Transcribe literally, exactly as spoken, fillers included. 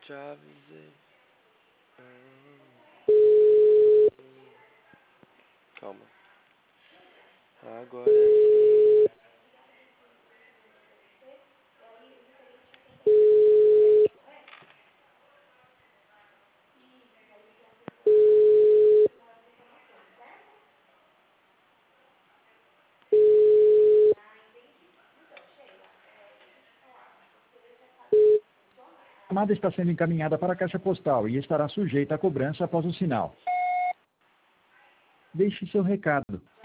Já avisei. Hum. Calma. Agora sim. A chamada está sendo encaminhada para a caixa postal e estará sujeita a cobrança após o sinal. Deixe seu recado.